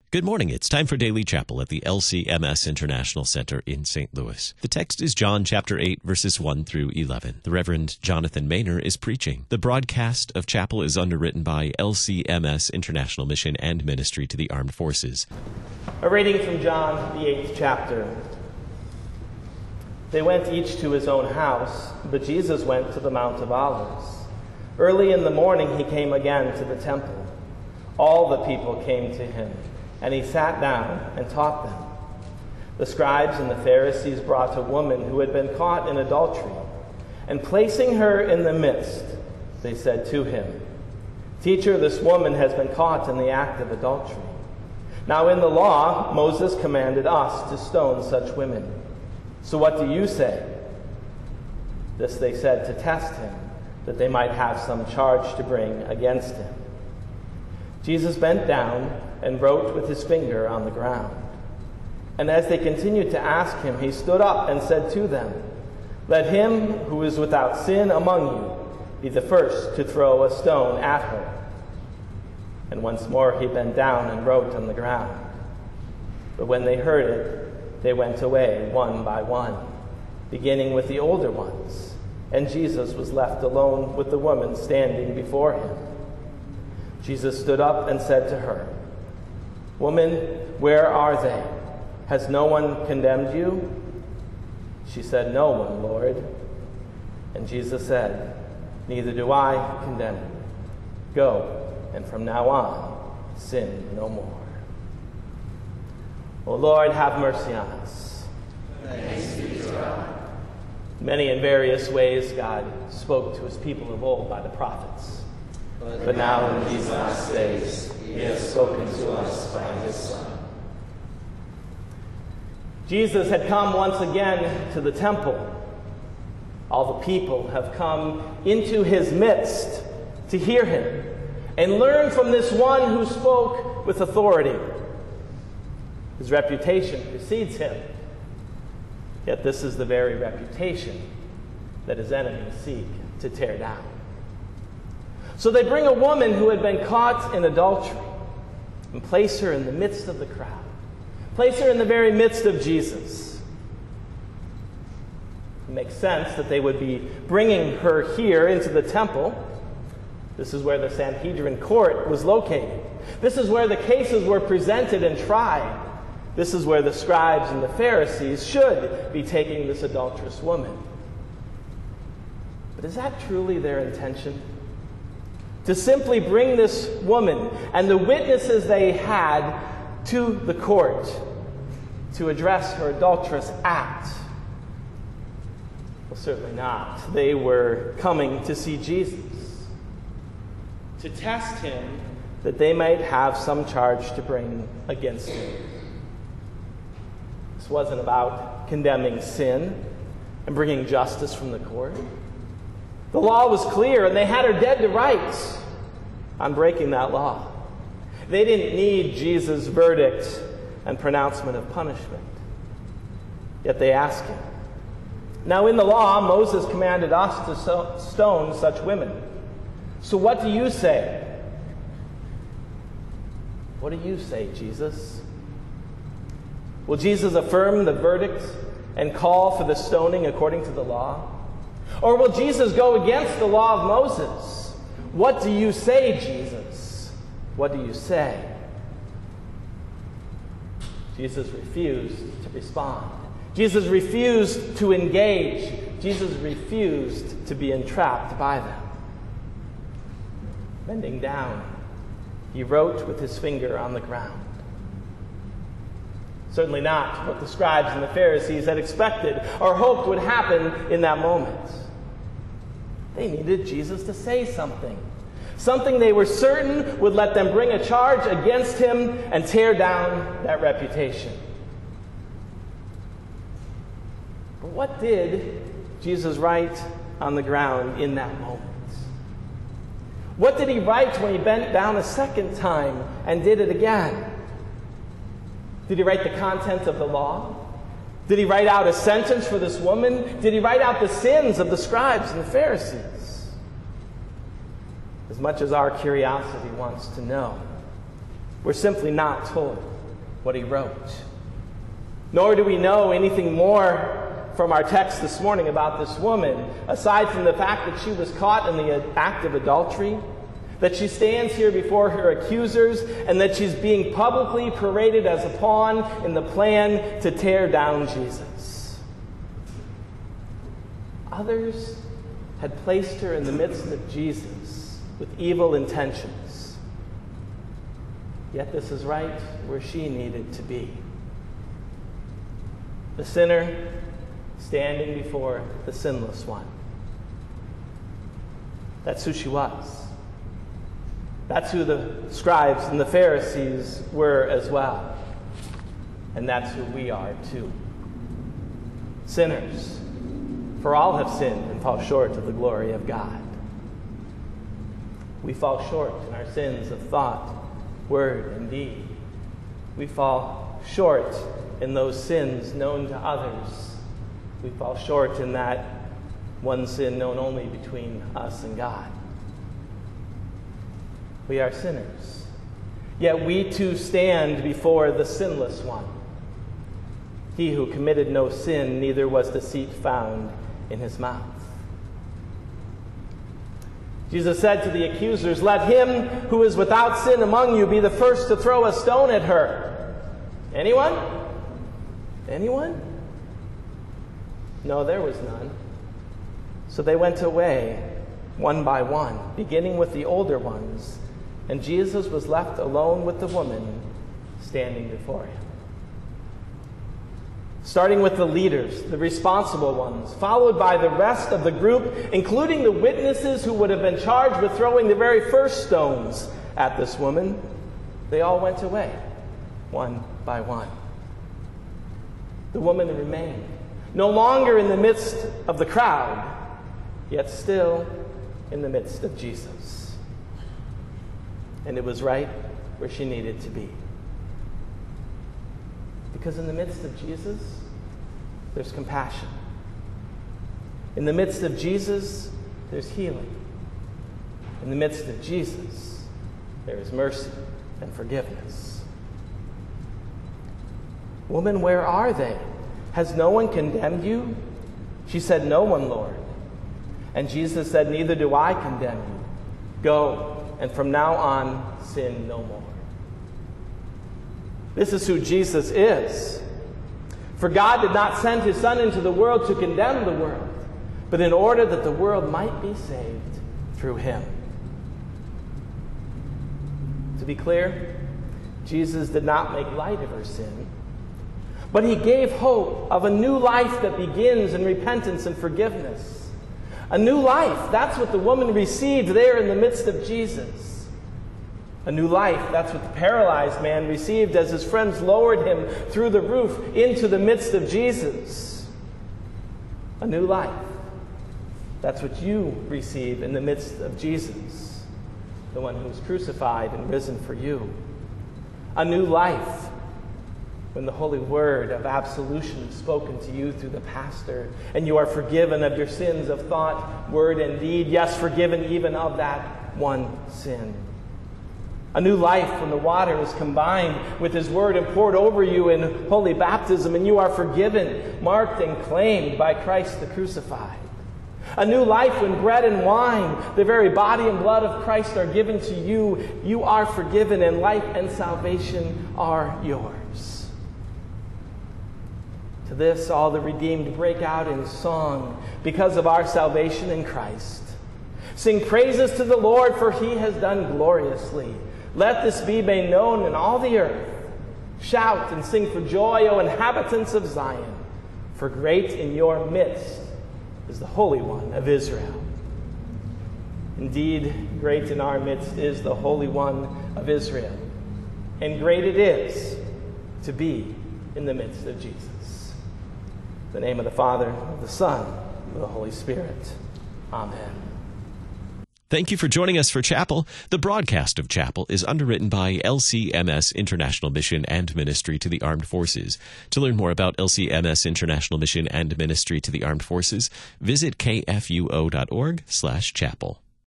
Good morning. It's time for Daily Chapel at the LCMS International Center in St. Louis. The text is John chapter 8, verses 1 through 11. The Reverend Jonathan Maynor is preaching. The broadcast of chapel is underwritten by LCMS International Mission and Ministry to the Armed Forces. A reading from John, the 8th chapter. They went each to his own house, but Jesus went to the Mount of Olives. Early in the morning he came again to the temple. All the people came to him, and he sat down and taught them. The scribes and the Pharisees brought a woman who had been caught in adultery, and placing her in the midst, they said to him, "Teacher, this woman has been caught in the act of adultery. Now in the law, Moses commanded us to stone such women. So what do you say?" This they said to test him, that they might have some charge to bring against him. Jesus bent down and wrote with his finger on the ground. And as they continued to ask him, he stood up and said to them, "Let him who is without sin among you be the first to throw a stone at her." And once more he bent down and wrote on the ground. But when they heard it, they went away one by one, beginning with the older ones. And Jesus was left alone with the woman standing before him. Jesus stood up and said to her, "Woman, where are they? Has no one condemned you?" She said, "No one, Lord." And Jesus said, "Neither do I condemn you. Go, and from now on, sin no more." O Lord, have mercy on us. Thanks be to God. Many and various ways God spoke to his people of old by the prophets. But now in these last days, he has spoken to us by his Son. Jesus had come once again to the temple. All the people have come into his midst to hear him and learn from this one who spoke with authority. His reputation precedes him. Yet this is the very reputation that his enemies seek to tear down. So they bring a woman who had been caught in adultery and place her in the midst of the crowd. Place her in the very midst of Jesus. It makes sense that they would be bringing her here into the temple. This is where the Sanhedrin court was located. This is where the cases were presented and tried. This is where the scribes and the Pharisees should be taking this adulterous woman. But is that truly their intention? To simply bring this woman and the witnesses they had to the court to address her adulterous act? Well, certainly not. They were coming to see Jesus, to test him that they might have some charge to bring against him. This wasn't about condemning sin and bringing justice from the court. The law was clear, and they had her dead to rights on breaking that law. They didn't need Jesus' verdict and pronouncement of punishment. Yet they asked him. Now in the law, Moses commanded us to stone such women. So what do you say? What do you say, Jesus? Will Jesus affirm the verdict and call for the stoning according to the law? Or will Jesus go against the law of Moses? What do you say, Jesus? What do you say? Jesus refused to respond. Jesus refused to engage. Jesus refused to be entrapped by them. Bending down, he wrote with his finger on the ground. Certainly not what the scribes and the Pharisees had expected or hoped would happen in that moment. They needed Jesus to say something. Something they were certain would let them bring a charge against him and tear down that reputation. But what did Jesus write on the ground in that moment? What did he write when he bent down a second time and did it again? Did he write the content of the law? Did he write out a sentence for this woman? Did he write out the sins of the scribes and the Pharisees? As much as our curiosity wants to know, we're simply not told. what he wrote. Nor do we know anything more from our text this morning about this woman, aside from the fact that she was caught in the act of adultery, that she stands here before her accusers, and that she's being publicly paraded as a pawn in the plan to tear down Jesus. Others had placed her in the midst of Jesus with evil intentions. Yet this is right where she needed to be. The sinner standing before the sinless one. That's who she was. That's who the scribes and the Pharisees were as well. And that's who we are too. Sinners. For all have sinned and fall short of the glory of God. We fall short in our sins of thought, word, and deed. We fall short in those sins known to others. We fall short in that one sin known only between us and God. We are sinners. Yet we too stand before the sinless one. He who committed no sin, neither was deceit found in his mouth. Jesus said to the accusers, "Let him who is without sin among you be the first to throw a stone at her." Anyone? Anyone? No, there was none. So they went away, one by one, beginning with the older ones, and Jesus was left alone with the woman standing before him. Starting with the leaders, the responsible ones, followed by the rest of the group, including the witnesses who would have been charged with throwing the very first stones at this woman, they all went away, one by one. The woman remained, no longer in the midst of the crowd, yet still in the midst of Jesus. And it was right where she needed to be. Because in the midst of Jesus, there's compassion. In the midst of Jesus, there's healing. In the midst of Jesus, there is mercy and forgiveness. "Woman, where are they? Has no one condemned you?" She said, "No one, Lord." And Jesus said, "Neither do I condemn you. Go, and from now on, sin no more." This is who Jesus is. For God did not send his Son into the world to condemn the world, but in order that the world might be saved through him. To be clear, Jesus did not make light of her sin, but he gave hope of a new life that begins in repentance and forgiveness. A new life, that's what the woman received there in the midst of Jesus. A new life, that's what the paralyzed man received as his friends lowered him through the roof into the midst of Jesus. A new life, that's what you receive in the midst of Jesus, the one who was crucified and risen for you. A new life, when the holy word of absolution is spoken to you through the pastor, and you are forgiven of your sins of thought, word, and deed, yes, forgiven even of that one sin. A new life when the water is combined with his word and poured over you in holy baptism, and you are forgiven, marked, and claimed by Christ the crucified. A new life when bread and wine, the very body and blood of Christ, are given to you. You are forgiven, and life and salvation are yours. To this, all the redeemed break out in song because of our salvation in Christ. Sing praises to the Lord, for he has done gloriously. Let this be made known in all the earth. Shout and sing for joy, O inhabitants of Zion, for great in your midst is the Holy One of Israel. Indeed, great in our midst is the Holy One of Israel, and great it is to be in the midst of Jesus. In the name of the Father, of the Son, and of the Holy Spirit. Amen. Thank you for joining us for Chapel. The broadcast of Chapel is underwritten by LCMS International Mission and Ministry to the Armed Forces. To learn more about LCMS International Mission and Ministry to the Armed Forces, visit kfuo.org/chapel.